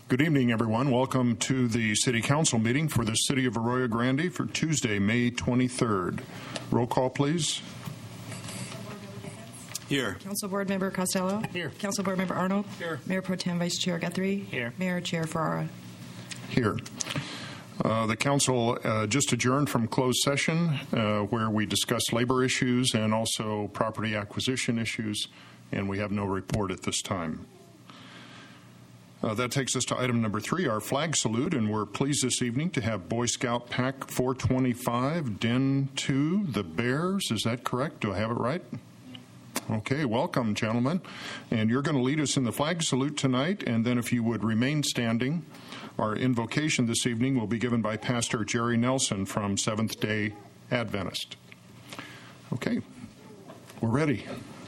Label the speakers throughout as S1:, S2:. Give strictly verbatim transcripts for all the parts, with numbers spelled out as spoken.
S1: Good evening, everyone. Welcome to the City Council meeting for the City of Arroyo Grande for Tuesday, May twenty-third. Roll call, please.
S2: Here.
S3: Council Board Member Costello.
S2: Here.
S3: Council Board Member Arnold.
S2: Here.
S3: Mayor Pro Tem Vice Chair Guthrie.
S2: Here.
S3: Mayor Chair Ferrara.
S1: Here. Uh, the council uh, just adjourned from closed session uh, where we discussed labor issues and also property acquisition issues, and we have no report at this time. Uh, that takes us to item number three, our flag salute, and we're pleased this evening to have Boy Scout Pack four twenty-five, Den two, the Bears. Is that correct? Do I have it right? Okay, welcome, gentlemen. And you're going to lead us in the flag salute tonight, and then if you would remain standing, our invocation this evening will be given by Pastor Jerry Nelson from Seventh-day Adventist. Okay, we're ready.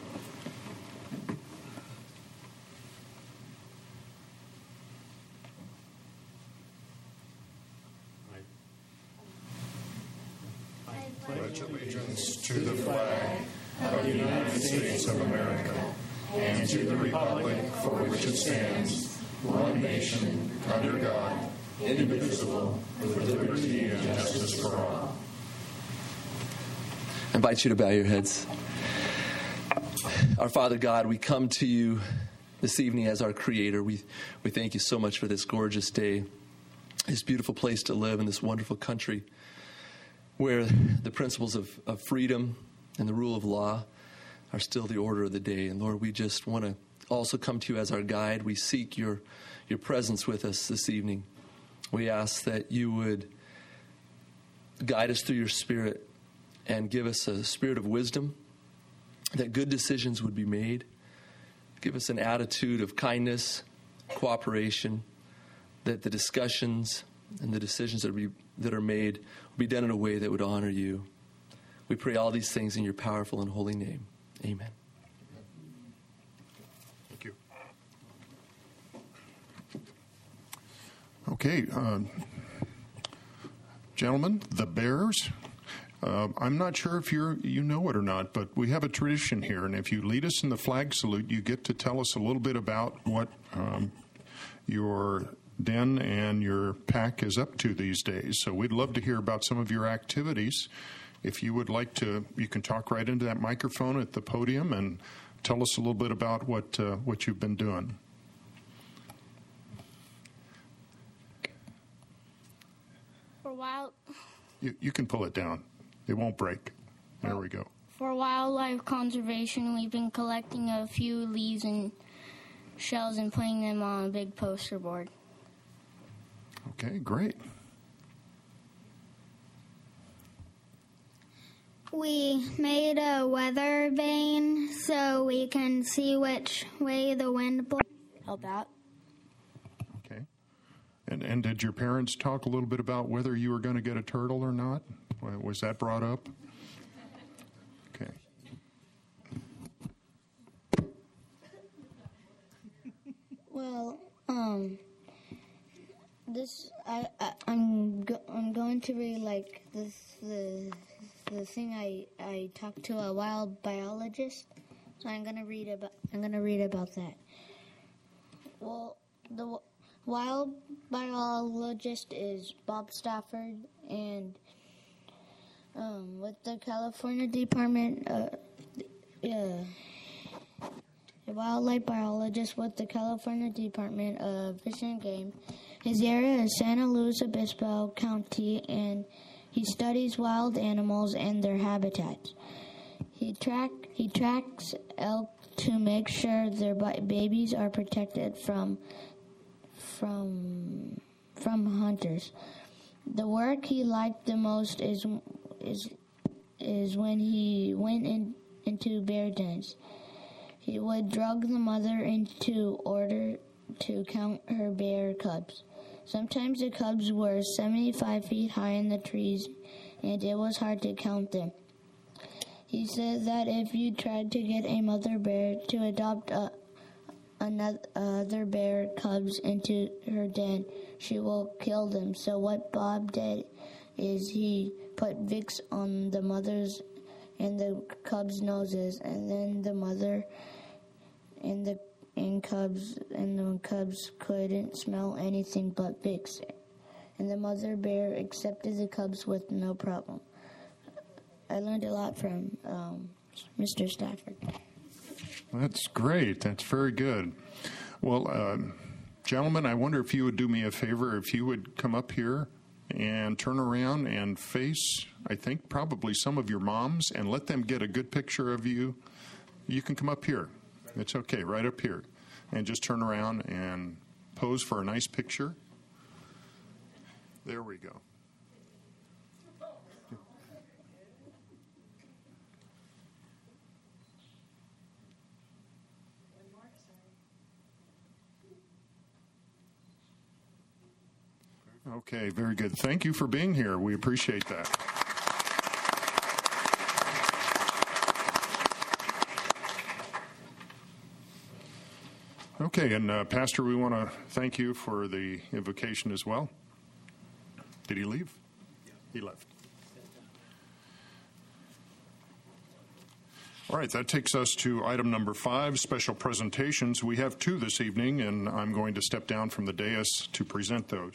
S1: Pledge allegiance to the flag of the United States of America and to the republic for which it stands, one nation, under God, indivisible, with liberty and justice for all.
S4: I invite you to bow your heads. Our Father God, we come to you this evening as our Creator. We, we thank you so much for this gorgeous day, this beautiful place to live in this wonderful country, where the principles of, of freedom and the rule of law are still the order of the day. And Lord, we just want to also come to you as our guide. We seek your, your presence with us this evening. We ask that you would guide us through your Spirit and give us a spirit of wisdom, that good decisions would be made. Give us an attitude of kindness, cooperation, that the discussions and the decisions that are, that are made will be done in a way that would honor you. We pray all these things in your powerful and holy name. Amen.
S1: Thank you. Okay, uh, gentlemen, the Bears. Uh, I'm not sure if you're you know it or not, but we have a tradition here, and if you lead us in the flag salute, you get to tell us a little bit about what um, your den and your pack is up to these days. So we'd love to hear about some of your activities. If you would like to, you can talk right into that microphone at the podium and tell us a little bit about what uh, what you've been doing.
S5: For a while,
S1: You, you can pull it down. It won't break. There we go.
S5: For wildlife conservation, we've been collecting a few leaves and shells and putting them on a big poster board.
S1: Okay, great.
S6: We made a weather vane so we can see which way the wind blows.
S5: Help out.
S1: Okay. And and did your parents talk a little bit about whether you were going to get a turtle or not? Was that brought up? Okay.
S6: Well, um, this I, I I'm go, I'm going to read like this the the thing I I talked to a wild biologist, so I'm gonna read about I'm gonna read about that. Well, the wild biologist is Bob Stafford, and um, with the California Department, uh, uh, a wildlife biologist with the California Department of Fish and Game. His area is Santa Luis Obispo County, and he studies wild animals and their habitats. He track he tracks elk to make sure their babies are protected from from from hunters. The work he liked the most is is is when he went in, into bear dens. He would drug the mother into order to count her bear cubs. Sometimes the cubs were seventy-five feet high in the trees, and it was hard to count them. He said that if you tried to get a mother bear to adopt a, another other bear cubs into her den, she will kill them. So what Bob did is he put Vicks on the mother's and the cubs' noses, and then the mother and the and raising cubs, and the cubs couldn't smell anything but Bix. And the mother bear accepted the cubs with no problem. I learned a lot from um, Mister Stafford.
S1: That's great. That's very good. Well, uh, gentlemen, I wonder if you would do me a favor, if you would come up here and turn around and face, I think, probably some of your moms and let them get a good picture of you. You can come up here. It's okay, right up here. And just turn around and pose for a nice picture. There we go. Okay, very good. Thank you for being here. We appreciate that. Okay, and uh, Pastor, we want to thank you for the invocation as well. Did he leave? He left. All right, that takes us to item number five, special presentations. We have two this evening, and I'm going to step down from the dais to present those.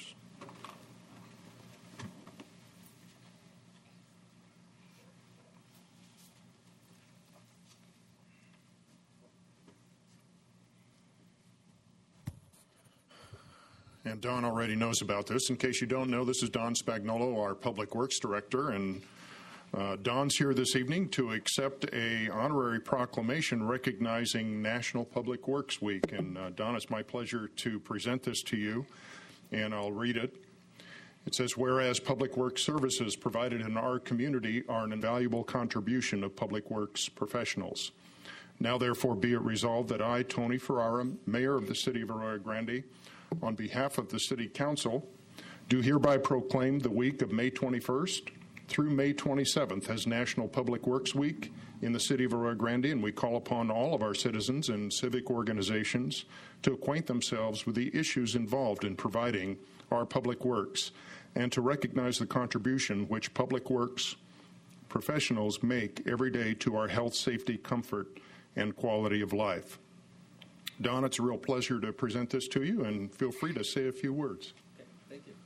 S1: And Don already knows about this. In case you don't know, this is Don Spagnolo, our Public Works Director, and uh, Don's here this evening to accept a honorary proclamation recognizing National Public Works Week. And uh, Don, it's my pleasure to present this to you, and I'll read it. It says, whereas public works services provided in our community are an invaluable contribution of public works professionals. Now, therefore, be it resolved that I, Tony Ferrara, Mayor of the City of Arroyo Grande, on behalf of the City Council, do hereby proclaim the week of May twenty-first through May twenty-seventh as National Public Works Week in the City of Arroyo Grande, and we call upon all of our citizens and civic organizations to acquaint themselves with the issues involved in providing our public works and to recognize the contribution which public works professionals make every day to our health, safety, comfort, and quality of life. Don, it's a real pleasure to present this to you, and feel free to say a few words.
S4: Okay, thank you.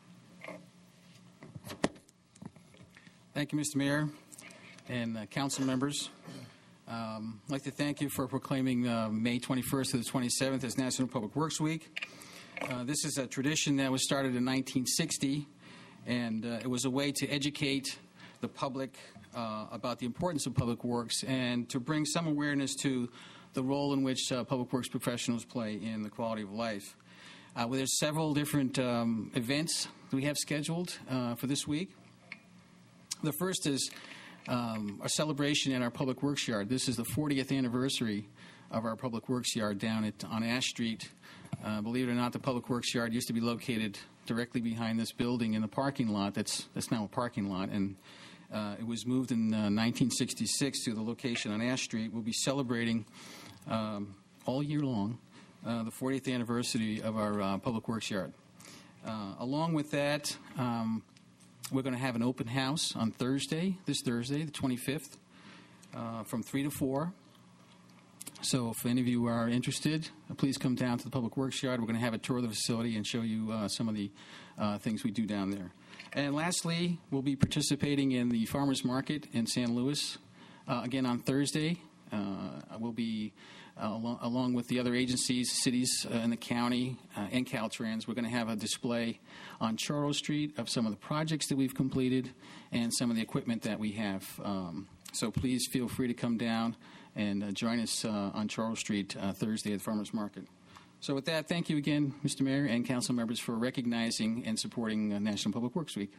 S2: Thank you, Mister Mayor and uh, council members. Um, I'd like to thank you for proclaiming uh, May twenty-first to the twenty-seventh as National Public Works Week. Uh, this is a tradition that was started in nineteen sixty, and uh, it was a way to educate the public uh, about the importance of public works and to bring some awareness to the role in which uh, public works professionals play in the quality of life. Uh, well, there's several different um, events that we have scheduled uh, for this week. The first is um, a celebration in our Public Works Yard. This is the fortieth anniversary of our Public Works Yard down at, on Ash Street. Uh, believe it or not, the Public Works Yard used to be located directly behind this building in the parking lot. That's, that's now a parking lot, and uh, it was moved in uh, nineteen sixty-six to the location on Ash Street. We'll be celebrating um, all year long uh, the fortieth anniversary of our uh, Public Works Yard. Uh, along with that, um, we're going to have an open house on Thursday, this Thursday, the twenty-fifth, uh, from three to four. So if any of you are interested, uh, please come down to the Public Works Yard. We're going to have a tour of the facility and show you uh, some of the uh, things we do down there. And lastly, we'll be participating in the Farmers Market in San Luis, uh, again on Thursday. Uh, we'll be, uh, along, along with the other agencies, cities uh, in the county, uh, and Caltrans, we're going to have a display on Charles Street of some of the projects that we've completed and some of the equipment that we have. Um, so please feel free to come down and uh, join us uh, on Charles Street uh, Thursday at the Farmers Market. So with that, thank you again, Mister Mayor and council members, for recognizing and supporting uh, National Public Works Week.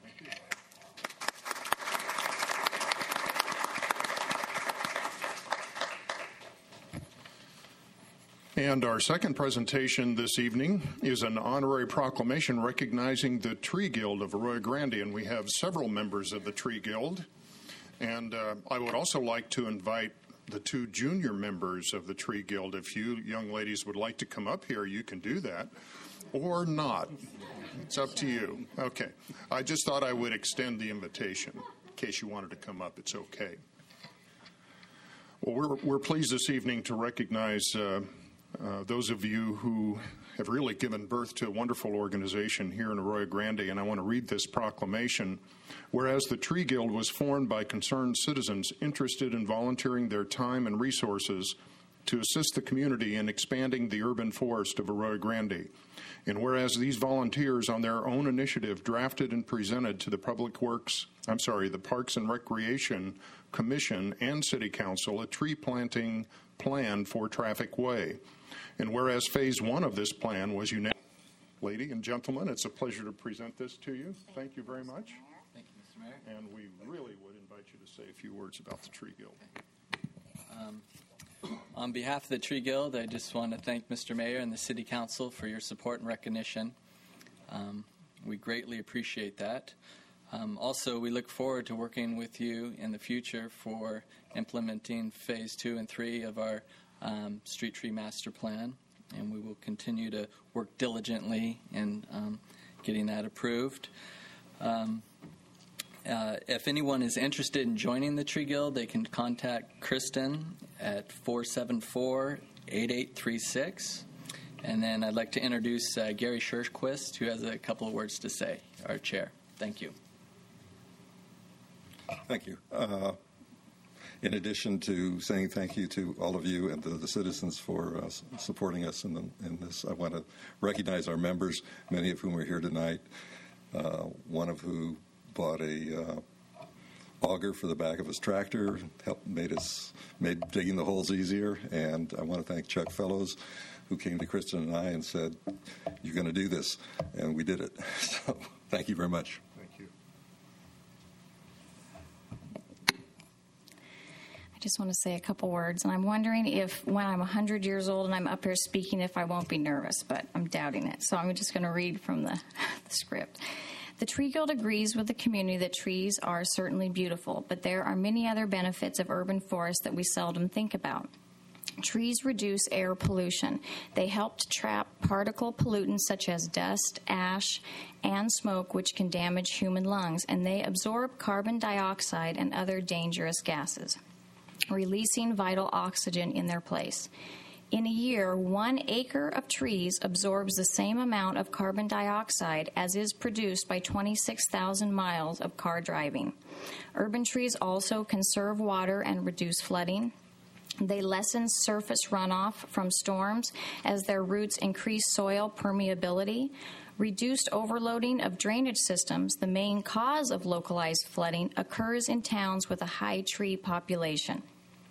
S1: And our second presentation this evening is an honorary proclamation recognizing the Tree Guild of Arroyo Grande, and we have several members of the Tree Guild. And uh, I would also like to invite the two junior members of the Tree Guild. If you young ladies would like to come up here, you can do that, or not. It's up to you. Okay. I just thought I would extend the invitation. In case you wanted to come up, it's okay. Well, we're, we're pleased this evening to recognize uh, uh, those of you who have really given birth to a wonderful organization here in Arroyo Grande, and I want to read this proclamation. Whereas the Tree Guild was formed by concerned citizens interested in volunteering their time and resources to assist the community in expanding the urban forest of Arroyo Grande. And whereas these volunteers on their own initiative drafted and presented to the Public Works, I'm sorry, the Parks and Recreation Commission and City Council a tree planting plan for Traffic Way. And whereas phase one of this plan was unanimous, ladies and gentlemen, it's a pleasure to present this to you. Thank you very much.
S2: Thank you, Mister Mayor.
S1: And we really would invite you to say a few words about the Tree Guild.
S7: Um, on behalf of the Tree Guild, I just want to thank Mister Mayor and the City Council for your support and recognition. Um, we greatly appreciate that. Um, also, we look forward to working with you in the future for implementing phase two and three of our um, Street Tree Master Plan, and we will continue to work diligently in um, getting that approved. Um, Uh, if anyone is interested in joining the Tree Guild, they can contact Kristen at four seven four, eight eight three six. And then I'd like to introduce uh, Gary Scherquist, who has a couple of words to say, our chair. Thank you.
S8: Thank you. Uh, in addition to saying thank you to all of you and the, the citizens for uh, supporting us in, the, in this, I want to recognize our members, many of whom are here tonight, uh, one of who bought a uh, auger for the back of his tractor, helped made us made digging the holes easier. And I want to thank Chuck Fellows, who came to Kristen and I and said, "You're going to do this," and we did it. So thank you very much.
S1: Thank you.
S9: I just want to say a couple words, and I'm wondering if when I'm one hundred years old and I'm up here speaking, if I won't be nervous, but I'm doubting it. So I'm just going to read from the, the script. The Tree Guild agrees with the community that trees are certainly beautiful, but there are many other benefits of urban forests that we seldom think about. Trees reduce air pollution. They help to trap particle pollutants such as dust, ash, and smoke, which can damage human lungs, and they absorb carbon dioxide and other dangerous gases, releasing vital oxygen in their place. In a year, one acre of trees absorbs the same amount of carbon dioxide as is produced by twenty-six thousand miles of car driving. Urban trees also conserve water and reduce flooding. They lessen surface runoff from storms as their roots increase soil permeability. Reduced overloading of drainage systems, the main cause of localized flooding, occurs in towns with a high tree population.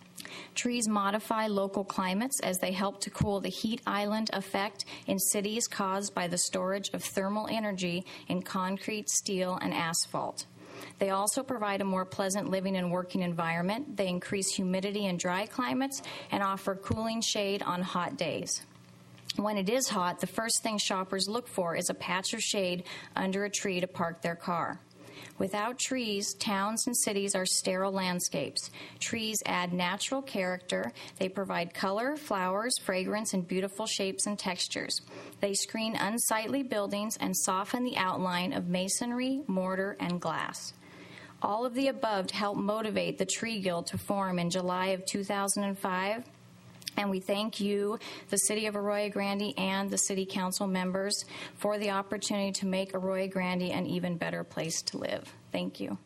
S9: Trees modify local climates as they help to cool the heat island effect in cities caused by the storage of thermal energy in concrete, steel, and asphalt. They also provide a more pleasant living and working environment. They increase humidity in dry climates and offer cooling shade on hot days. When it is hot, the first thing shoppers look for is a patch of shade under a tree to park their car. Without trees, towns and cities are sterile landscapes. Trees add natural character. They provide color, flowers, fragrance, and beautiful shapes and textures. They screen unsightly buildings and soften the outline of masonry, mortar, and glass. All of the above helped motivate the Tree Guild to form in July of two thousand five. And we thank you, the City of Arroyo Grande, and the City Council members for the opportunity to make Arroyo Grande an even better place to live. Thank you.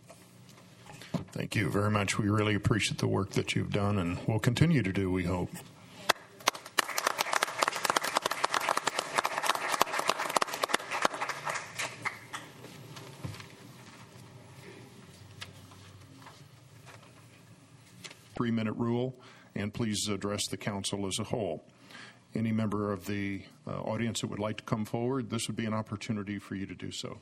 S1: Thank you very much. We really appreciate the work that you've done and will continue to do, we hope. Three-minute rule, and please address the council as a whole. Any member of the uh, audience that would like to come forward, this would be an opportunity for you to do so.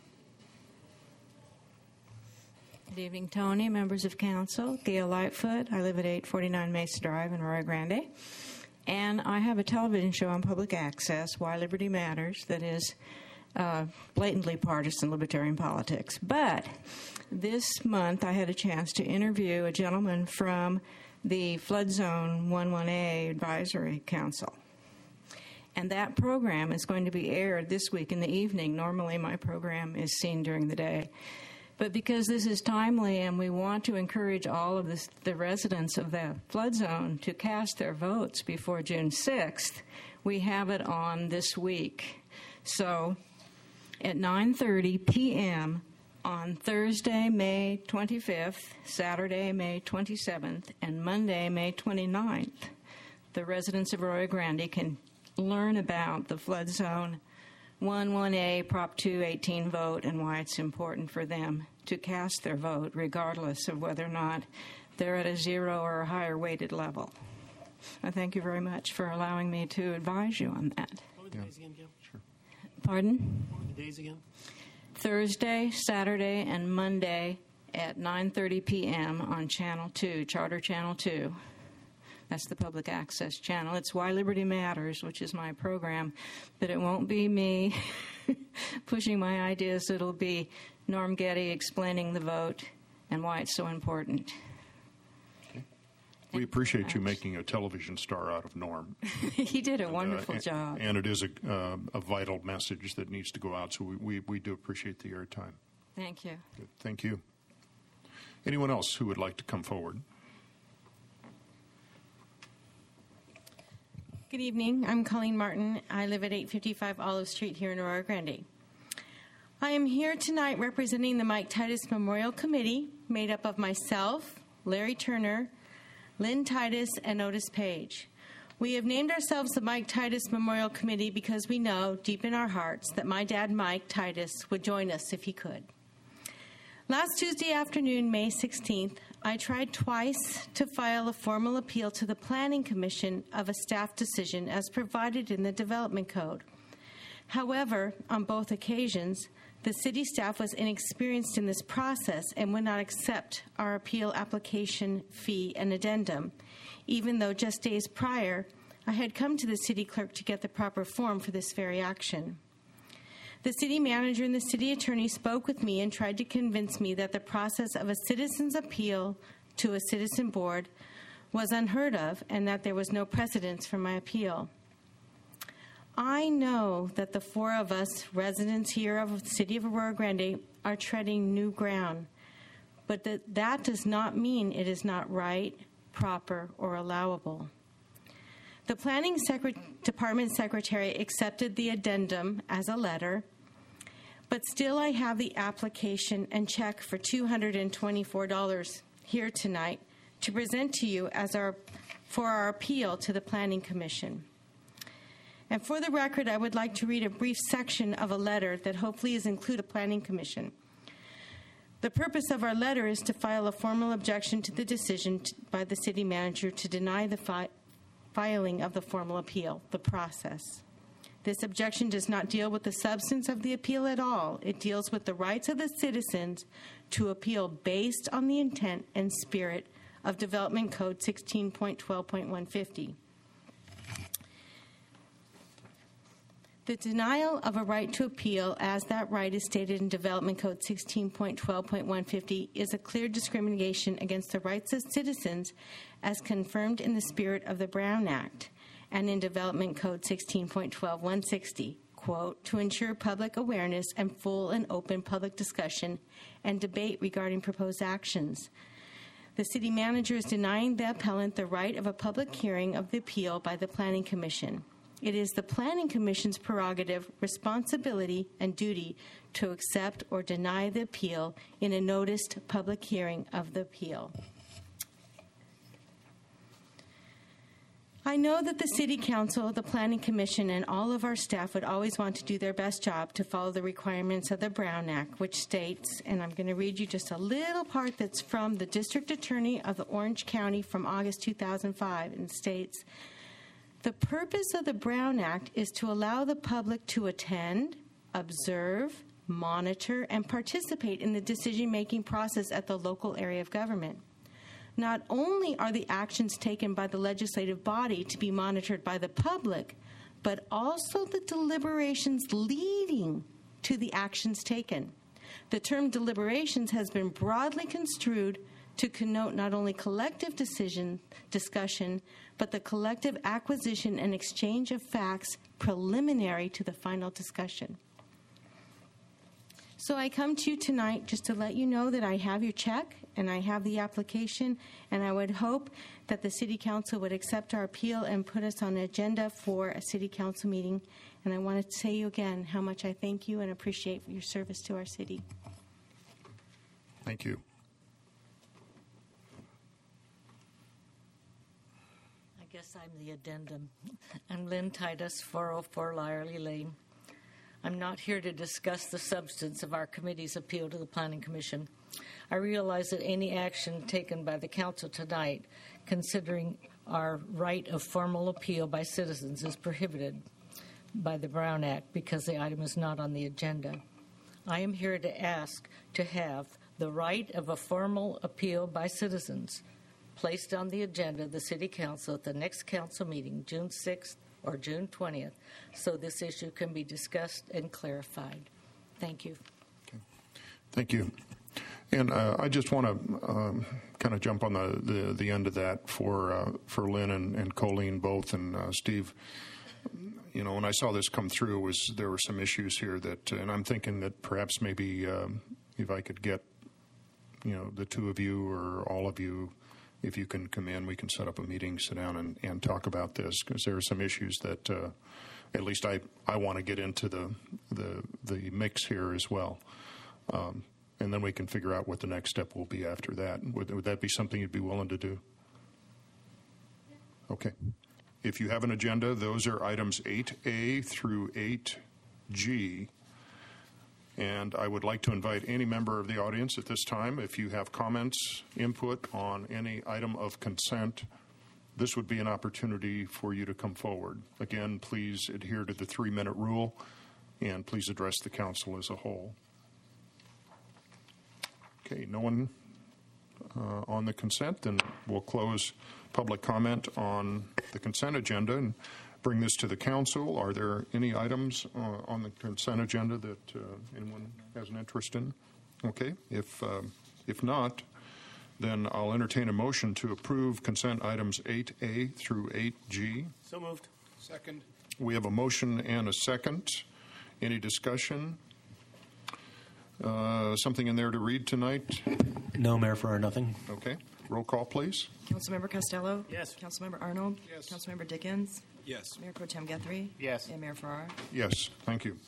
S10: Good evening, Tony, members of council. Gail Lightfoot. I live at eight forty-nine Mesa Drive in Arroyo Grande. And I have a television show on public access, Why Liberty Matters, that is uh, blatantly partisan libertarian politics. But this month I had a chance to interview a gentleman from the Flood Zone eleven A Advisory Council. And that program is going to be aired this week in the evening. Normally my program is seen during the day. But because this is timely and we want to encourage all of this, the residents of the flood zone to cast their votes before June sixth, we have it on this week. So at nine thirty p.m. on Thursday, May twenty-fifth, Saturday, May twenty-seventh, and Monday, May twenty-ninth, the residents of Arroyo Grande can learn about the flood zone one one A Prop two eighteen vote and why it's important for them to cast their vote regardless of whether or not they're at a zero or a higher weighted level. I thank you very much for allowing me to advise you on that.
S11: What were the days again, Gail? Sure.
S10: Pardon?
S11: What were the days again?
S10: Thursday, Saturday, and Monday at nine thirty p.m. on Channel two, Charter Channel two. That's the public access channel. It's Why Liberty Matters, which is my program, but it won't be me pushing my ideas. It'll be Norm Getty explaining the vote and why it's so important.
S1: Okay. We appreciate you making a television star out of Norm.
S10: He did a
S1: and,
S10: wonderful
S1: uh,
S10: job.
S1: And it is a, uh, a vital message that needs to go out, so we, we, we do appreciate the airtime.
S10: Thank you.
S1: Good. Thank you. Anyone else who would like to come forward?
S12: Good evening. I'm Colleen Martin. I live at eight fifty-five Olive Street here in Arroyo Grande. I am here tonight representing the Mike Titus Memorial Committee, made up of myself, Larry Turner, Lynn Titus, and Otis Page. We have named ourselves the Mike Titus Memorial Committee because we know, deep in our hearts, that my dad, Mike Titus, would join us if he could. Last Tuesday afternoon, May sixteenth, I tried twice to file a formal appeal to the Planning Commission of a staff decision as provided in the Development Code. However, on both occasions, the city staff was inexperienced in this process and would not accept our appeal application fee and addendum, even though just days prior, I had come to the city clerk to get the proper form for this very action. The city manager and the city attorney spoke with me and tried to convince me that the process of a citizen's appeal to a citizen board was unheard of and that there was no precedence for my appeal. I know that the four of us residents here of the city of Arroyo Grande are treading new ground, but that, that does not mean it is not right, proper, or allowable. The Planning Secret- Department Secretary accepted the addendum as a letter, but still I have the application and check for two hundred twenty-four dollars here tonight to present to you as our, for our appeal to the Planning Commission. And for the record, I would like to read a brief section of a letter that hopefully is included in the Planning Commission. The purpose of our letter is to file a formal objection to the decision by the city manager to deny the fi- filing of the formal appeal, the process. This objection does not deal with the substance of the appeal at all. It deals with the rights of the citizens to appeal based on the intent and spirit of Development Code sixteen point twelve point one fifty. The denial of a right to appeal, as that right is stated in Development Code sixteen point twelve point one fifty, is a clear discrimination against the rights of citizens as confirmed in the spirit of the Brown Act and in Development Code sixteen point twelve point one sixty, quote, to ensure public awareness and full and open public discussion and debate regarding proposed actions. The city manager is denying the appellant the right of a public hearing of the appeal by the Planning Commission. It is the Planning Commission's prerogative, responsibility, and duty to accept or deny the appeal in a noticed public hearing of the appeal. I know that the City Council, the Planning Commission, and all of our staff would always want to do their best job to follow the requirements of the Brown Act, which states, and I'm going to read you just a little part that's from the District Attorney of the Orange County from August two thousand five, and states, the purpose of the Brown Act is to allow the public to attend, observe, monitor, and participate in the decision-making process at the local area of government. Not only are the actions taken by the legislative body to be monitored by the public, but also the deliberations leading to the actions taken. The term deliberations has been broadly construed to connote not only collective decision discussion, but the collective acquisition and exchange of facts preliminary to the final discussion. So I come to you tonight just to let you know that I have your check and I have the application, and I would hope that the City Council would accept our appeal and put us on the agenda for a City Council meeting. And I want to say you again how much I thank you and appreciate your service to our city.
S1: Thank you.
S13: I guess I'm the addendum. I'm Lynn Titus, four oh four Lyerly Lane. I'm not here to discuss the substance of our committee's appeal to the Planning Commission. I realize that any action taken by the Council tonight, considering our right of formal appeal by citizens, is prohibited by the Brown Act because the item is not on the agenda. I am here to ask to have the right of a formal appeal by citizens placed on the agenda of the City Council at the next council meeting, June sixth or June twentieth, so this issue can be discussed and clarified. Thank you.
S1: Okay. Thank you. And uh, I just want to um, kind of jump on the, the, the end of that for uh, for Lynn and, and Colleen both, and uh, Steve. You know, when I saw this come through, was there were some issues here that, and I'm thinking that perhaps maybe um, if I could get, you know, the two of you or all of you, if you can come in, we can set up a meeting, sit down and, and talk about this, because there are some issues that uh, at least I, I want to get into the, the, the mix here as well. Um, and then we can figure out what the next step will be after that. Would, would that be something you'd be willing to do? Okay. If you have an agenda, those are items eight A through eight G. And I would like to invite any member of the audience at this time, if you have comments, input on any item of consent, this would be an opportunity for you to come forward. Again, please adhere to the three-minute rule, and please address the council as a whole. Okay, no one uh, on the consent, then we'll close public comment on the consent agenda and bring this to the council. Are there any items uh, on the consent agenda that uh, anyone has an interest in? Okay, if uh, if not, then I'll entertain a motion to approve consent items eight A through eight G.
S11: So moved. Second.
S1: We have a motion and a second. Any discussion? Uh, something in there to read tonight?
S11: No, Mayor Farrar, nothing.
S1: Okay. Roll call, please.
S3: Councilmember Costello?
S11: Yes.
S3: Councilmember Arnold?
S11: Yes.
S3: Councilmember Dickens?
S11: Yes.
S3: Mayor Pro Tem Guthrie?
S11: Yes.
S3: And Mayor Farrar?
S1: Yes, thank you.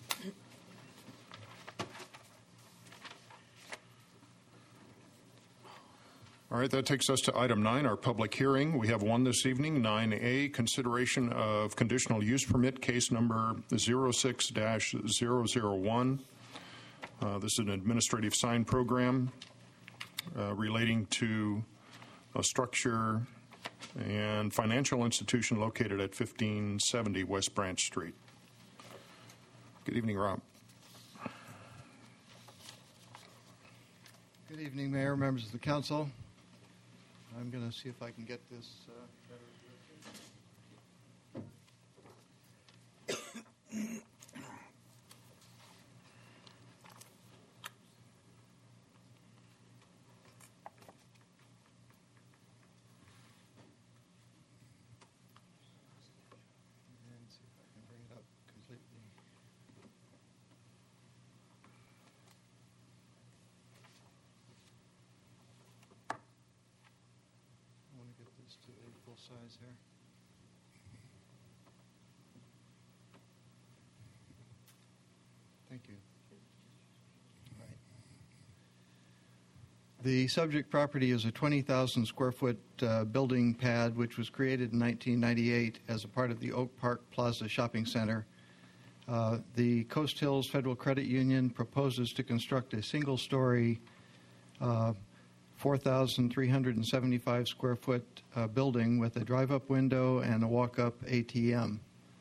S1: All right, that takes us to item nine, our public hearing. We have one this evening, nine A, consideration of conditional use permit, case number zero six dash zero zero one. Uh, this is an administrative sign program uh, relating to a structure and financial institution located at fifteen seventy West Branch Street. Good evening, Rob.
S14: Good evening, Mayor, members of the council. I'm going to see if I can get this uh, better. To a full size here. Thank you. All right. The subject property is a twenty thousand square foot uh, building pad which was created in nineteen ninety-eight as a part of the Oak Park Plaza Shopping Center. Uh, the Coast Hills Federal Credit Union proposes to construct a single-story uh, four thousand three hundred seventy-five square foot uh, building with a drive-up window and a walk-up A T M.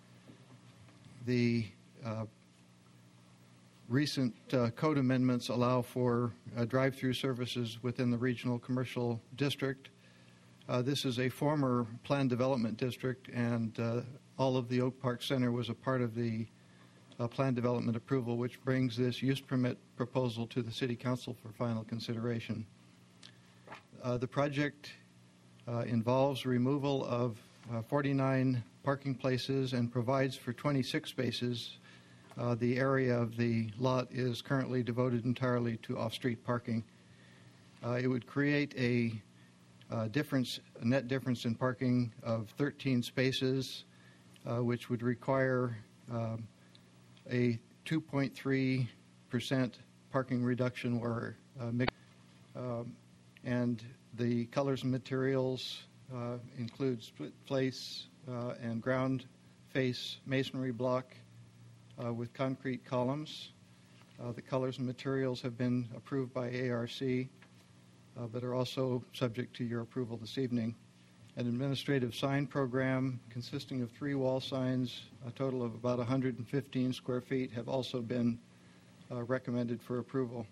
S14: The uh, recent uh, code amendments allow for uh, drive-through services within the regional commercial district. Uh, this is a former planned development district, and uh, all of the Oak Park Center was a part of the uh, planned development approval, which brings this use permit proposal to the City Council for final consideration. Uh, the project uh, involves removal of uh, forty-nine parking places and provides for twenty-six spaces uh, the area of the lot is currently devoted entirely to off-street parking. Uh, it would create a uh, difference, a net difference in parking of thirteen spaces, uh, which would require um, a two point three percent parking reduction or uh, mix. Um, and the colors and materials uh, include split face uh, and ground face masonry block uh, with concrete columns. Uh, the colors and materials have been approved by A R C, uh, but are also subject to your approval this evening. An administrative sign program consisting of three wall signs, a total of about one hundred fifteen square feet, have also been uh, recommended for approval.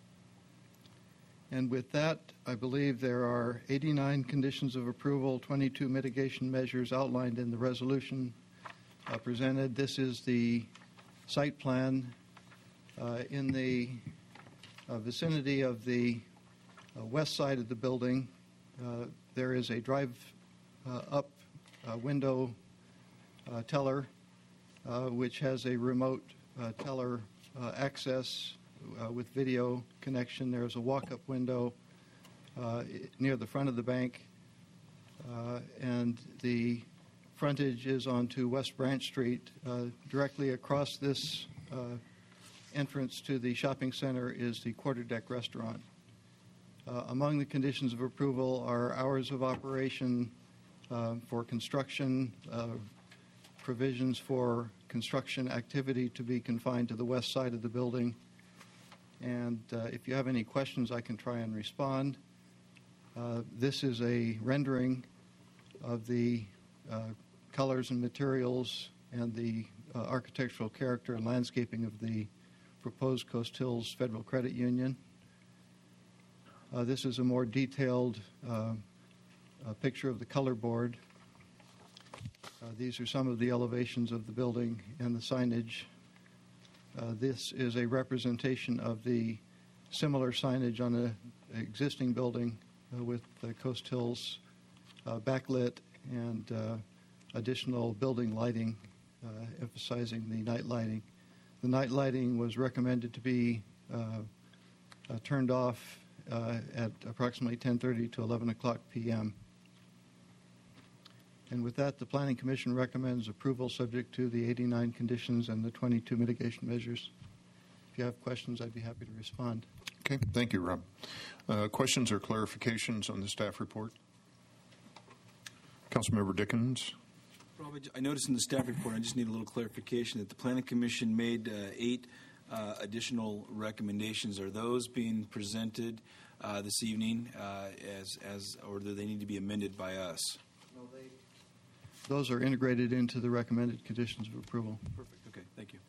S14: And with that, I believe there are eighty-nine conditions of approval, twenty-two mitigation measures outlined in the resolution uh, presented. This is the site plan uh, in the uh, vicinity of the uh, west side of the building. Uh, there is a drive uh, up uh, window uh, teller, uh, which has a remote uh, teller uh, access Uh, with video connection. There's a walk-up window uh, near the front of the bank, uh, and the frontage is onto West Branch Street. Uh, directly across this uh, entrance to the shopping center is the Quarter Deck Restaurant. Uh, among the conditions of approval are hours of operation uh, for construction, uh, provisions for construction activity to be confined to the west side of the building. And uh, if you have any questions, I can try and respond. Uh, this is a rendering of the uh, colors and materials and the uh, architectural character and landscaping of the proposed Coast Hills Federal Credit Union. Uh, this is a more detailed uh, uh, picture of the color board. Uh, these are some of the elevations of the building and the signage. Uh, this is a representation of the similar signage on an existing building uh, with uh, Coast Hills uh, backlit and uh, additional building lighting, uh, emphasizing the night lighting. The night lighting was recommended to be uh, uh, turned off uh, at approximately ten thirty to eleven o'clock p.m. And with that, the Planning Commission recommends approval subject to the eighty-nine conditions and the twenty-two mitigation measures. If you have questions, I'd be happy to respond.
S1: Okay, thank you, Rob. Uh, questions or clarifications on the staff report? Councilmember Dickens.
S15: Rob, I noticed in the staff report, I just need a little clarification, that the Planning Commission made uh, eight uh, additional recommendations. Are those being presented uh, this evening uh, as, as, or do they need to be amended by us?
S14: No, they... Those are integrated into the recommended conditions of approval.
S15: Perfect. Okay. Thank you.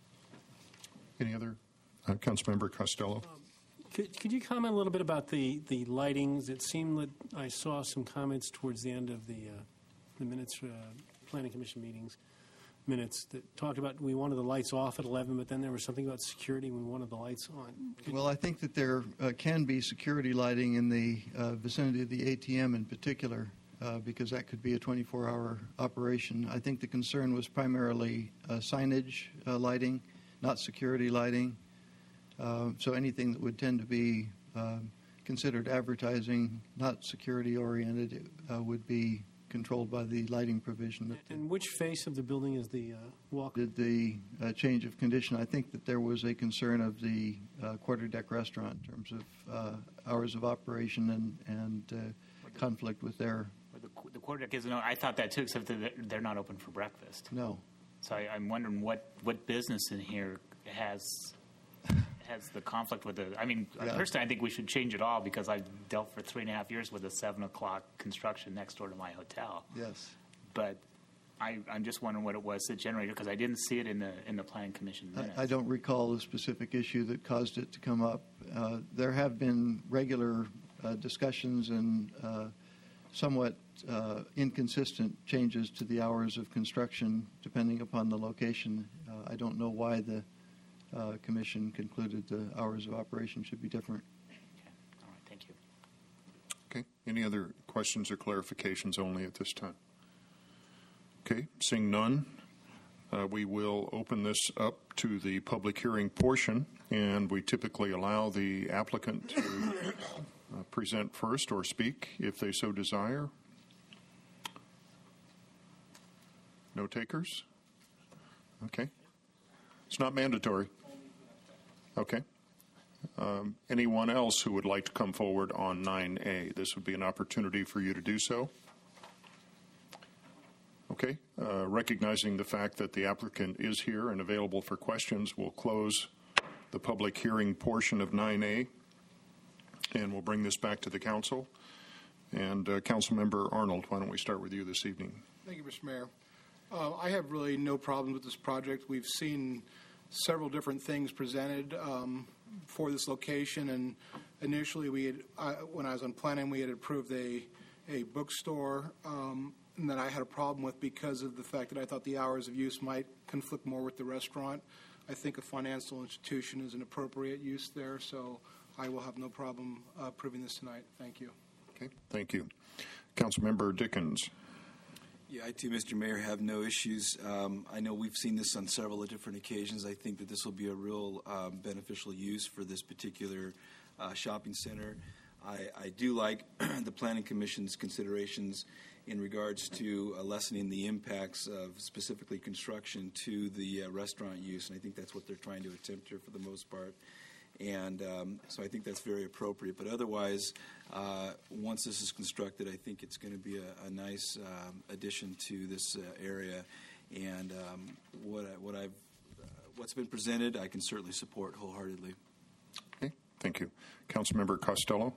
S1: Any other? Uh, Councilmember Costello.
S11: Um, could, could you comment a little bit about the, the lightings? It seemed that I saw some comments towards the end of the, uh, the minutes, uh, Planning Commission meetings, minutes that talked about we wanted the lights off at eleven, but then there was something about security. We wanted the lights on. Could
S14: well, I think that there uh, can be security lighting in the uh, vicinity of the A T M in particular. Uh, because that could be a twenty-four hour operation. I think the concern was primarily uh, signage uh, lighting, not security lighting. Uh, so anything that would tend to be uh, considered advertising, not security oriented, uh, would be controlled by the lighting provision. That
S11: and which face of the building is the uh, walk?
S14: Did the uh, change of condition? I think that there was a concern of the uh, Quarter Deck Restaurant in terms of uh, hours of operation and, and uh, conflict with their.
S16: The, the Quarter Deck isn't. I thought that too, except that they're not open for breakfast.
S14: No.
S16: So I, I'm wondering what, what business in here has has the conflict with it. I mean,
S14: Yeah.
S16: personally, I think we should change it all because I've dealt for three and a half years with a seven o'clock construction next door to my hotel.
S14: Yes.
S16: But I, I'm just wondering what it was that generated because I didn't see it in the in the Planning Commission minutes.
S14: I, I don't recall the specific issue that caused it to come up. Uh, there have been regular uh, discussions and uh, somewhat uh, inconsistent changes to the hours of construction depending upon the location. Uh, I don't know why the uh, Commission concluded the hours of operation should be different.
S16: Okay. All right. Thank you.
S1: Okay. Any other questions or clarifications only at this time? Okay. Seeing none, Uh, we will open this up to the public hearing portion, and we typically allow the applicant to uh, present first or speak if they so desire. No takers? Okay. It's not mandatory. Okay. Um, anyone else who would like to come forward on nine A? This would be an opportunity for you to do so. Okay. Uh, recognizing the fact that the applicant is here and available for questions, we'll close the public hearing portion of nine A, and we'll bring this back to the council. And uh, Councilmember Arnold, why don't we start with you this evening?
S17: Thank you, Mister Mayor. Uh, I have really no problem with this project. We've seen several different things presented um, for this location, and initially, we had, uh, when I was on planning, we had approved a a bookstore, um, and that I had a problem with because of the fact that I thought the hours of use might conflict more with the restaurant. I think a financial institution is an appropriate use there, so I will have no problem uh, approving this tonight. Thank you.
S1: Okay, thank you. Councilmember Dickens.
S15: Yeah, I too, Mister Mayor, have no issues. Um, I know we've seen this on several different occasions. I think that this will be a real um, beneficial use for this particular uh, shopping center. I, I do like the Planning Commission's considerations in regards to uh, lessening the impacts of specifically construction to the uh, restaurant use, and I think that's what they're trying to attempt here for the most part. And um, so I think that's very appropriate. But otherwise, uh, once this is constructed, I think it's going to be a, a nice um, addition to this uh, area. And um, what, I, what I've, uh, what's been presented, I can certainly support wholeheartedly.
S1: Okay, thank you. Councilmember Costello.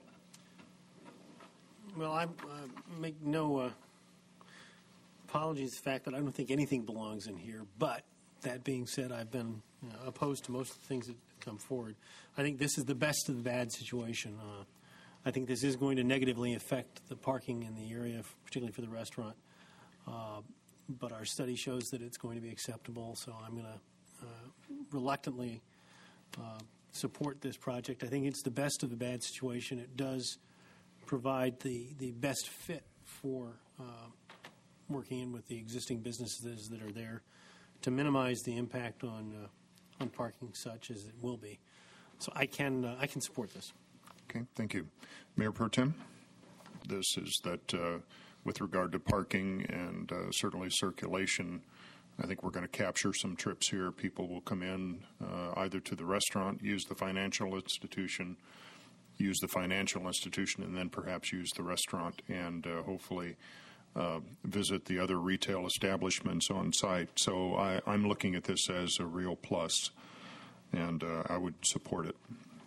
S11: Well, I uh, make no uh, apologies for the fact that I don't think anything belongs in here. But that being said, I've been you know, opposed to most of the things that come forward. I think this is the best of the bad situation. Uh, I think this is going to negatively affect the parking in the area, particularly for the restaurant. Uh, but our study shows that it's going to be acceptable, so I'm going to uh, reluctantly uh, support this project. I think it's the best of the bad situation. It does provide the, the best fit for uh, working in with the existing businesses that are there to minimize the impact on uh, on parking such as it will be. So I can uh, I can support this.
S1: Okay, thank you. Mayor Pro Tem, this is that uh, with regard to parking and uh, certainly circulation, I think we're going to capture some trips here. People will come in uh, either to the restaurant, use the financial institution, use the financial institution, and then perhaps use the restaurant and uh, hopefully uh, visit the other retail establishments on site. So I, I'm looking at this as a real plus, and uh, I would support it.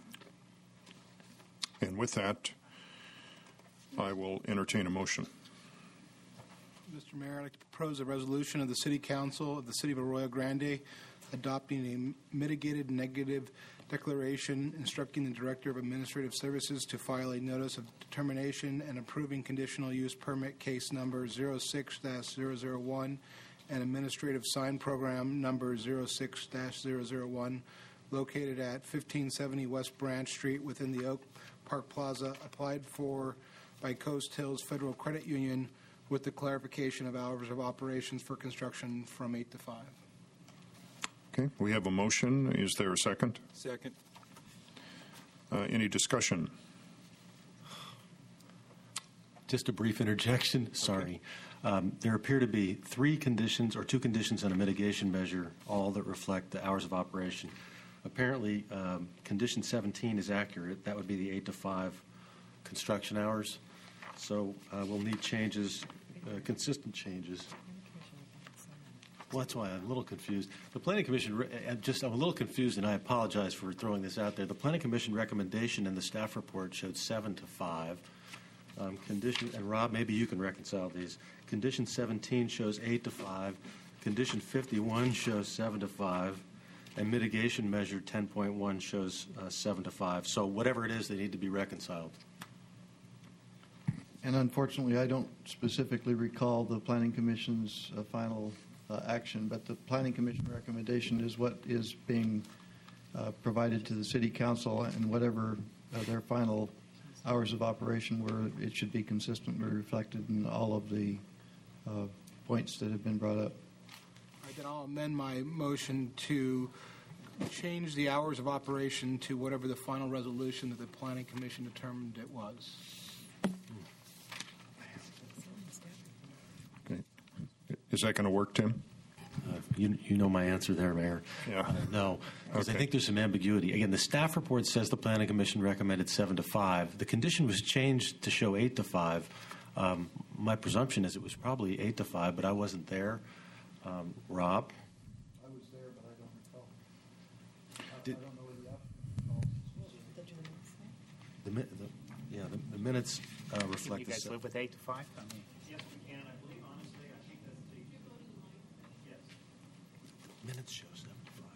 S1: And with that, I will entertain a motion.
S17: Mister Mayor, I'd like to propose a resolution of the City Council of the City of Arroyo Grande adopting a mitigated negative declaration instructing the Director of Administrative Services to file a notice of determination and approving conditional use permit case number zero six dash zero zero one and administrative sign program number zero six dash zero zero one located at fifteen seventy West Branch Street within the Oak Park Plaza, applied for by Coast Hills Federal Credit Union with the clarification of hours of operations for construction from eight to five.
S1: Okay, we have a motion. Is there a second?
S15: Second.
S1: Uh, any discussion?
S18: Just a brief interjection. Sorry. Okay. Um, there appear to be three conditions or two conditions on a mitigation measure, all that reflect the hours of operation. Apparently, um, condition seventeen is accurate. That would be the eight to five construction hours. So uh, we'll need changes, uh, consistent changes. Well, that's why I'm a little confused. The Planning Commission, I'm just I'm a little confused, and I apologize for throwing this out there. The Planning Commission recommendation in the staff report showed seven to five. Um, condition, and Rob, maybe you can reconcile these. Condition seventeen shows eight to five. Condition fifty-one shows seven to five. And mitigation measure ten point one shows uh, seven to five. So whatever it is, they need to be reconciled.
S14: And unfortunately, I don't specifically recall the Planning Commission's uh, final uh, action, but the Planning Commission recommendation is what is being uh, provided to the City Council, and whatever uh, their final hours of operation were, it should be consistently reflected in all of the uh, points that have been brought up.
S17: I right, then I'll amend my motion to change the hours of operation to whatever the final resolution that the Planning Commission determined it was.
S1: Okay. Is that going to work, Tim?
S18: Uh, you, you know my answer there, Mayor.
S1: Yeah.
S18: Uh, no, because
S1: Okay.
S18: I think there's some ambiguity. Again, the staff report says the Planning Commission recommended seven to five. The condition was changed to show eight to five. Um, my presumption is it was probably eight to five, but I wasn't there. Um, Rob?
S14: I was there, but I don't recall.
S18: Did-
S14: I don't know where the
S18: The, mi- the, yeah, the, the minutes uh,
S16: Can
S18: reflect
S16: you
S18: the
S16: guys
S18: se-
S16: live with eight to five? I mean,
S11: Yes, we can. I believe, honestly, I think that's the. Yes.
S18: minutes show seven to five.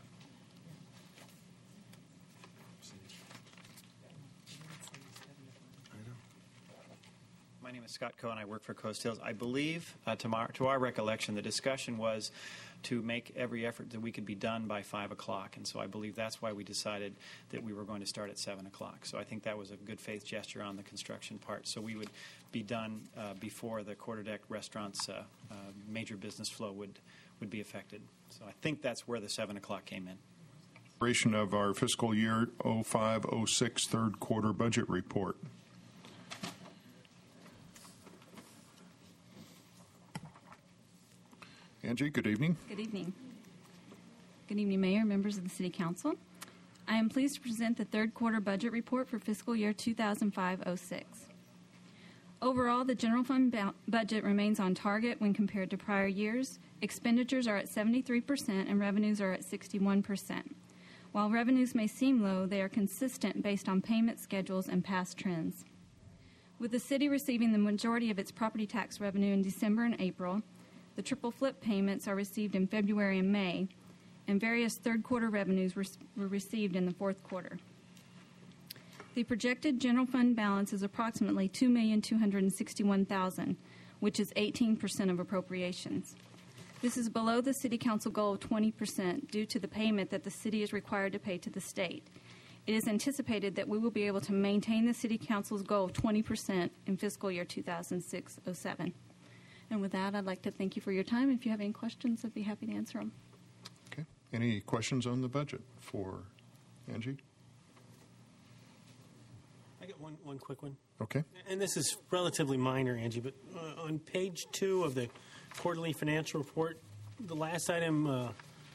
S19: My name is Scott Coe, and I work for Coast Hills. I believe, uh, to, my, to our recollection, the discussion was to make every effort that we could be done by five o'clock, and so I believe that's why we decided that we were going to start at seven o'clock. So I think that was a good faith gesture on the construction part. So we would be done uh, before the quarter deck restaurants' uh, uh, major business flow would would be affected. So I think that's where the seven o'clock came in.
S1: Operation of our fiscal year oh five oh six third quarter budget report. Angie, good evening.
S20: Good evening. Good evening, Mayor, members of the City Council. I am pleased to present the third quarter budget report for fiscal year two thousand five oh six. Overall, the general fund ba- budget remains on target when compared to prior years. Expenditures are at seventy-three percent and revenues are at sixty-one percent. While revenues may seem low, they are consistent based on payment schedules and past trends. With the city receiving the majority of its property tax revenue in December and April, the triple flip payments are received in February and May, and various third quarter revenues were, were received in the fourth quarter. The projected general fund balance is approximately two million two hundred sixty-one thousand dollars, which is eighteen percent of appropriations. This is below the City Council goal of twenty percent due to the payment that the city is required to pay to the state. It is anticipated that we will be able to maintain the City Council's goal of twenty percent in fiscal year two thousand six oh seven. And with that, I'd like to thank you for your time. If you have any questions, I'd be happy to answer them.
S1: Okay. Any questions on the budget for Angie?
S11: I got one, one quick one.
S1: Okay.
S11: And this is relatively minor, Angie, but uh, on page two of the quarterly financial report, the last item uh,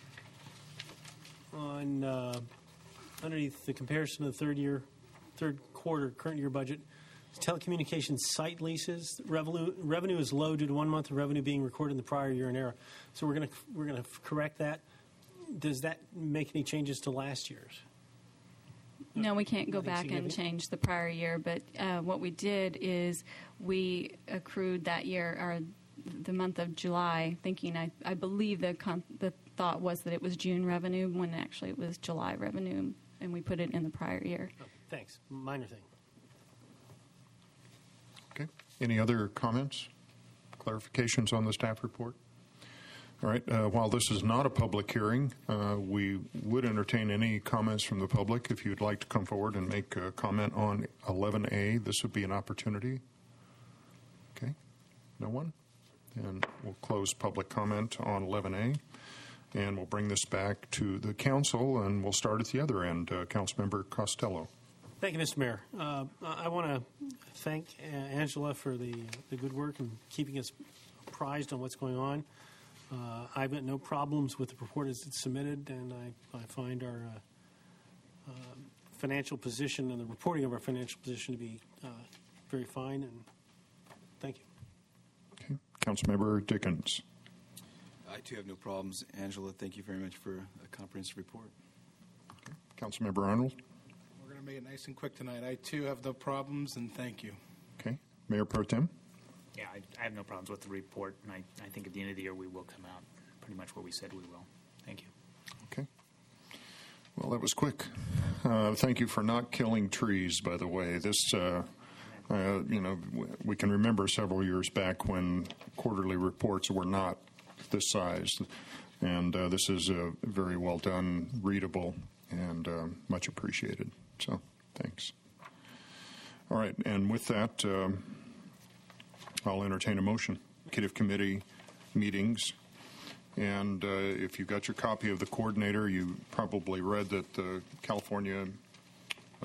S11: on uh, underneath the comparison of the third year, third quarter, current year budget, telecommunications site leases. Revenue, revenue is low due to one month of revenue being recorded in the prior year in error. So we're going to we're going to correct that. Does that make any changes to last year's?
S20: No, we can't go
S11: Nothing
S20: back and
S11: significant?
S20: change the prior year, but uh, what we did is we accrued that year, or the month of July, thinking, I, I believe the, con- the thought was that it was June revenue, when actually it was July revenue, and we put it in the prior year.
S11: Oh, thanks. Minor thing.
S1: Okay. Any other comments, clarifications on the staff report? All right. Uh, while this is not a public hearing, uh, we would entertain any comments from the public. If you'd like to come forward and make a comment on eleven A, this would be an opportunity. Okay. No one? And we'll close public comment on eleven A, and we'll bring this back to the council, and we'll start at the other end. Uh, Councilmember Costello.
S11: Thank you, Mister Mayor. Uh, I want to thank uh, Angela for the the good work and keeping us apprised on what's going on. Uh, I've got no problems with the report as it's submitted, and I, I find our uh, uh, financial position and the reporting of our financial position to be uh, very fine, and thank you.
S1: Okay. Councilmember Dickens.
S15: I, too, have no problems. Angela, thank you very much for a comprehensive report.
S1: Okay. Councilmember Arnold.
S17: We're going to make it nice and quick tonight. I, too, have no problems, and thank you.
S1: Okay. Mayor Pro Tem.
S16: yeah, I, I have no problems with the report, and I, I think at the end of the year we will come out pretty much what we said we will. Thank you.
S1: Okay. Well, that was quick. Uh, thank you for not killing trees, by the way. This, uh, uh, you know, w- we can remember several years back when quarterly reports were not this size. And uh, this is uh, very well done, readable, and uh, much appreciated. So, thanks. All right. And with that, um, I'll entertain a motion. Executive committee meetings And uh, if you got your copy of the coordinator, you probably read that the California uh,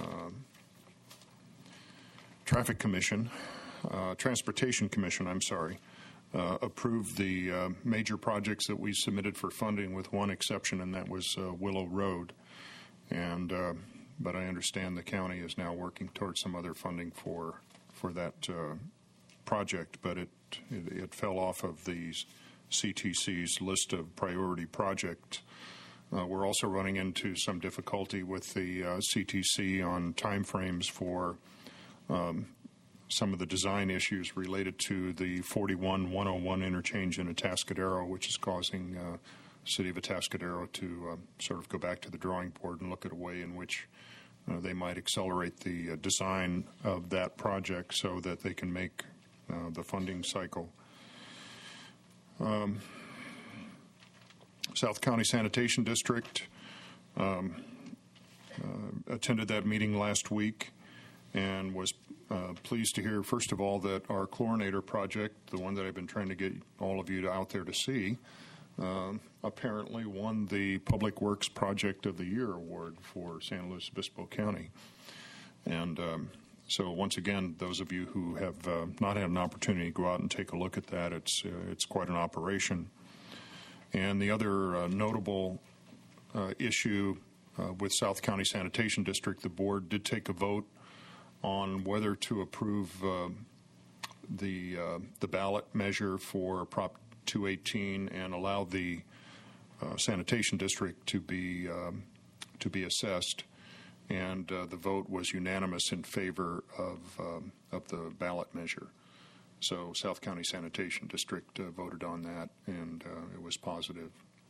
S1: Traffic Commission, uh, Transportation Commission, I'm sorry, uh, approved the uh, major projects that we submitted for funding, with one exception, and that was uh, Willow Road. And uh, but I understand the county is now working towards some other funding for for that uh, project, but it, it it fell off of the C T C's list of priority projects. Uh, we're also running into some difficulty with the uh, C T C on timeframes for um, some of the design issues related to the forty-one one oh one interchange in Atascadero, which is causing uh, the city of Atascadero to uh, sort of go back to the drawing board and look at a way in which uh, they might accelerate the uh, design of that project so that they can make uh, the funding cycle. Um, South County Sanitation District um, uh, attended that meeting last week and was uh, pleased to hear, first of all, that our chlorinator project, the one that I've been trying to get all of you to, out there to see, uh, apparently won the Public Works Project of the Year award for San Luis Obispo County. And um, so once again, those of you who have uh, not had an opportunity to go out and take a look at that, it's, uh, it's quite an operation. And the other uh, notable uh, issue uh, with South County Sanitation District, the board did take a vote on whether to approve uh, the uh, the ballot measure for Prop two eighteen and allow the uh, sanitation district to be um, to be assessed. And uh, the vote was unanimous in favor of um, of the ballot measure. So South County Sanitation District uh, voted on that, and uh, it was positive.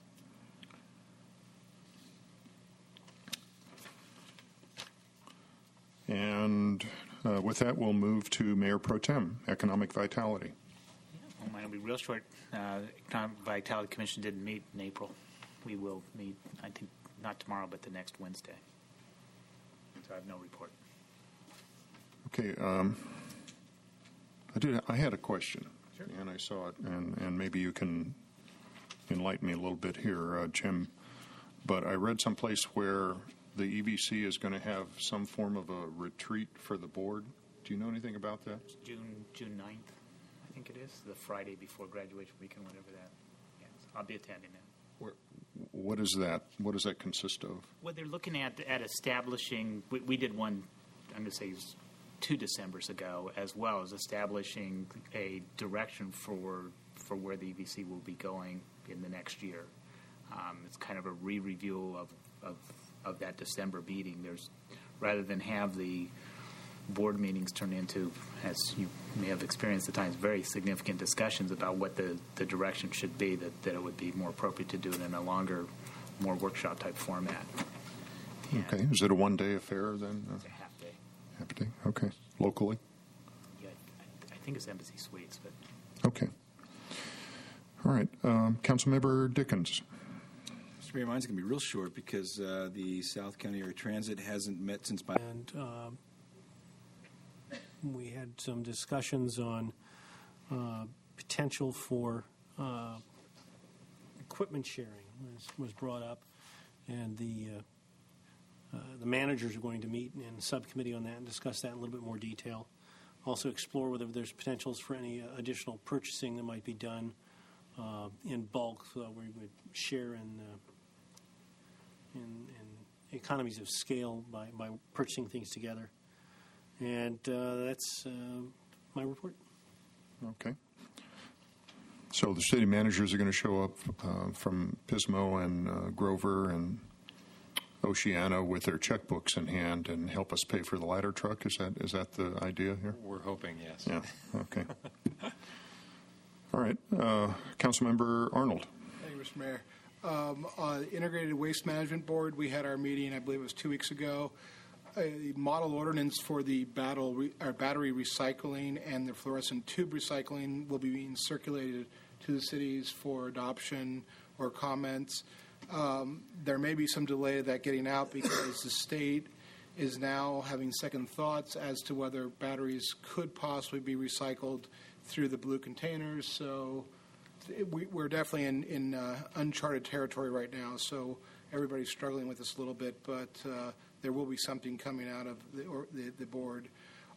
S1: And uh, with that, we'll move to Mayor Pro Tem, Economic Vitality.
S16: Well, mine will be real short. Uh, Economic Vitality Commission didn't meet in April. We will meet, I think, not tomorrow, but the next Wednesday. So I have no report.
S1: Okay. Um, I did. I had a question,
S16: Sure.
S1: and I saw it, and, and maybe you can enlighten me a little bit here, uh, Jim. But I read someplace where the E V C is going to have some form of a retreat for the board. Do you know anything about that?
S16: It's June June ninth, I think it is, the Friday before graduation weekend, whatever that. Yeah, so I'll be attending that.
S1: Where, what is that? What does that consist of?
S16: Well, they're looking at at establishing. We, we did one. I'm going to say two Decembers ago, as well as establishing a direction for for where the E V C will be going in the next year. Um, it's kind of a re-review of, of of that December meeting. There's rather than have the board meetings turn into, as you may have experienced at times, very significant discussions about what the, the direction should be, that, that it would be more appropriate to do it in a longer, more workshop type format. And
S1: okay. Is it a one-day affair then?
S16: It's a half day.
S1: Half day. Okay. Locally?
S16: Yeah, I, I think it's Embassy Suites, but
S1: Okay. All right. Um, Councilmember Dickens.
S15: Mister Mayor, mine's going to be real short because uh, the South County Area Transit hasn't met since. By-
S11: And um, we had some discussions on uh, potential for uh, equipment sharing was, was brought up, and the uh, uh, the managers are going to meet in a subcommittee on that and discuss that in a little bit more detail. Also explore whether there's potentials for any uh, additional purchasing that might be done uh, in bulk, so that we would share in, uh, in, in economies of scale by, by purchasing things together. And uh, that's uh, my report.
S1: Okay. So the city managers are going to show up uh, from Pismo and uh, Grover and Oceana with their checkbooks in hand and help us pay for the ladder truck. Is that is that the idea here?
S21: We're hoping, yes.
S1: Yeah. Okay. All right. Uh, Councilmember Arnold.
S17: Thank you, Mister Mayor. Um, on the Integrated Waste Management Board, we had our meeting, I believe it was two weeks ago. A model ordinance for the battle re, or battery recycling and the fluorescent tube recycling will be being circulated to the cities for adoption or comments. Um, there may be some delay to that getting out because the state is now having second thoughts as to whether batteries could possibly be recycled through the blue containers. So it, we, we're definitely in, in uh, uncharted territory right now, so everybody's struggling with this a little bit, but uh, there will be something coming out of the, or the, the board.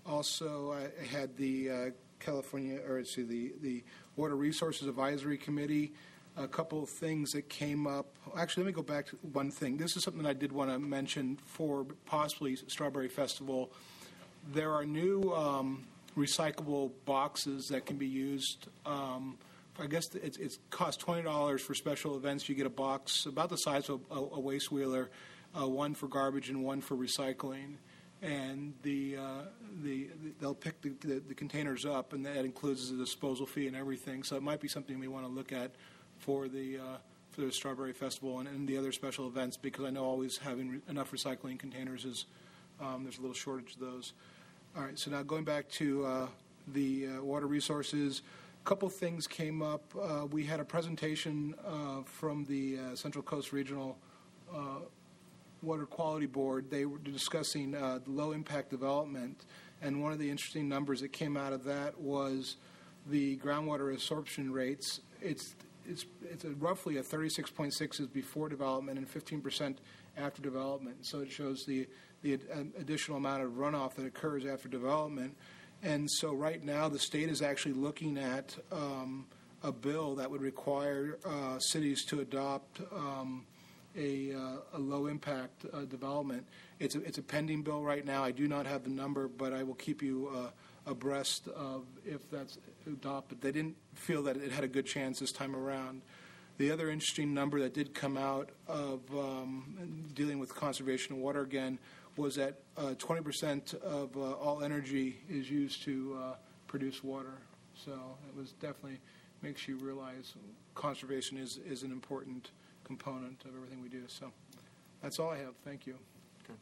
S17: Also, I had the uh, California, or excuse the, the Water Resources Advisory Committee, a couple of things that came up. Actually, let me go back to one thing. This is something I did want to mention for possibly Strawberry Festival. There are new um, recyclable boxes that can be used. Um, I guess it, it costs twenty dollars for special events. You get a box about the size of a, a waste wheeler, uh, one for garbage and one for recycling. And the, uh, the they'll pick the, the, the containers up, and that includes the disposal fee and everything. So it might be something we want to look at for the uh, for the Strawberry Festival and, and the other special events, because I know always having re- enough recycling containers is um, there's a little shortage of those. All right, so now going back to uh, the uh, water resources, a couple things came up. Uh, we had a presentation uh, from the uh, Central Coast Regional uh, Water Quality Board. They were discussing uh, low impact development, and one of the interesting numbers that came out of that was the groundwater absorption rates. It's it's it's a roughly a thirty-six point six is before development and fifteen percent after development. So it shows the the ad- additional amount of runoff that occurs after development. And so right now the state is actually looking at um, a bill that would require uh, cities to adopt um, a, uh, a low-impact uh, development. It's a, it's a pending bill right now. I do not have the number, but I will keep you uh, abreast of if that's adopted. They didn't feel that it had a good chance this time around. The other interesting number that did come out of um, dealing with conservation of water again was that uh, twenty percent of uh, all energy is used to uh, produce water. So it was definitely makes you realize conservation is, is an important component of everything we do. So that's all I have. Thank you.
S1: Okay.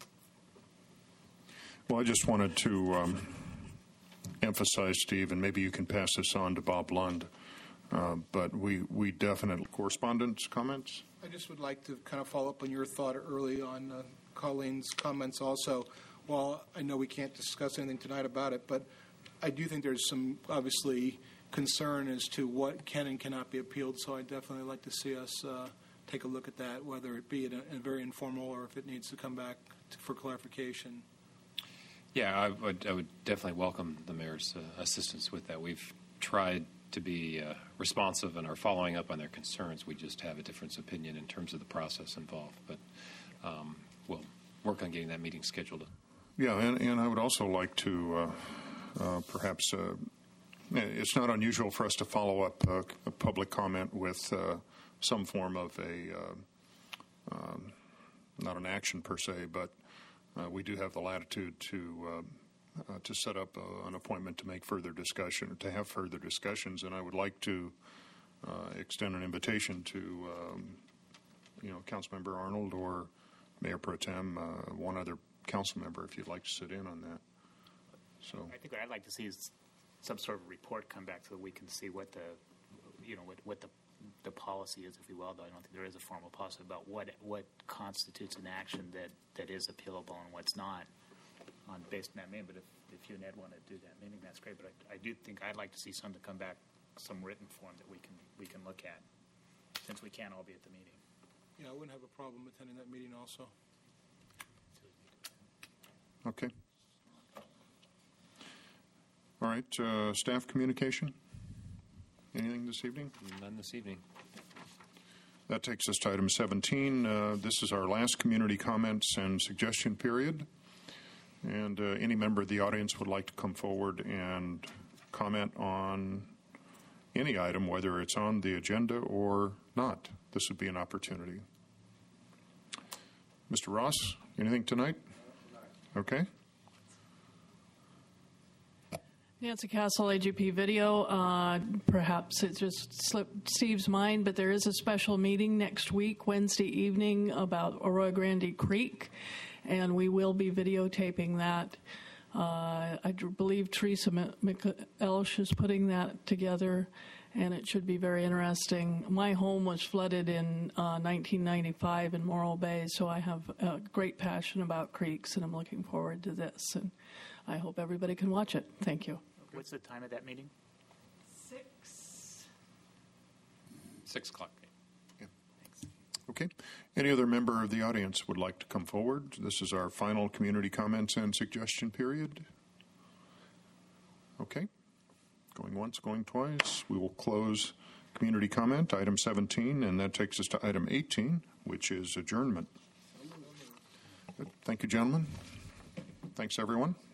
S1: Well, I just wanted to um, emphasize, Steve, and maybe you can pass this on to Bob Lund, uh, but we, we definitely, correspondence, comments?
S17: I just would like to kind of follow up on your thought early on uh, Colleen's comments also. While I know we can't discuss anything tonight about it, but I do think there's some, obviously, concern as to what can and cannot be appealed, so I'd definitely like to see us uh, take a look at that, whether it be in a, in a very informal or if it needs to come back to, for clarification.
S21: Yeah, I would, I would definitely welcome the mayor's uh, assistance with that. We've tried to be uh, responsive and are following up on their concerns. We just have a difference of opinion in terms of the process involved, but um, we'll work on getting that meeting scheduled.
S1: Yeah, and, and I would also like to uh, uh, perhaps, uh, it's not unusual for us to follow up uh, a public comment with uh, some form of a, uh, um, not an action per se, but uh, we do have the latitude to uh, uh, to set up uh, an appointment to make further discussion, or to have further discussions, and I would like to uh, extend an invitation to, um, you know, Councilmember Arnold or Mayor Pro Tem, uh, one other council member, if you'd like to sit in on that. So
S16: I think what I'd like to see is some sort of report come back so that we can see what the, you know, what, what the the policy is, if you will. Though I don't think there is a formal policy about what what constitutes an action that, that is appealable and what's not, on based on that meeting. But if, if you and Ed want to do that meeting, that's great. But I, I do think I'd like to see something come back, some written form that we can we can look at, since we can't all be at the meeting.
S17: Yeah, I wouldn't have a problem attending that meeting also.
S1: okay. All right, uh, staff communication? Anything this evening?
S21: None this evening.
S1: That takes us to item seventeen. Uh, this is our last community comments and suggestion period. And uh, any member of the audience would like to come forward and comment on any item, whether it's on the agenda or not. This would be an opportunity. Mister Ross, anything tonight? Okay.
S22: Nancy Castle, A G P Video. Uh, perhaps it just slipped Steve's mind, but there is a special meeting next week, Wednesday evening, about Arroyo Grande Creek, and we will be videotaping that. Uh, I believe Teresa McElsh is putting that together, and it should be very interesting. My home was flooded in uh, nineteen ninety-five in Morro Bay, so I have a great passion about creeks, and I'm looking forward to this. And I hope everybody can watch it. Thank you.
S16: What's the time of that meeting?
S22: Six.
S21: six o'clock.
S1: Okay. Any other member of the audience would like to come forward? This is our final community comments and suggestion period. Okay. Going once, going twice. We will close community comment, item seventeen, and that takes us to item eighteen, which is adjournment. Good. Thank you, gentlemen. Thanks, everyone.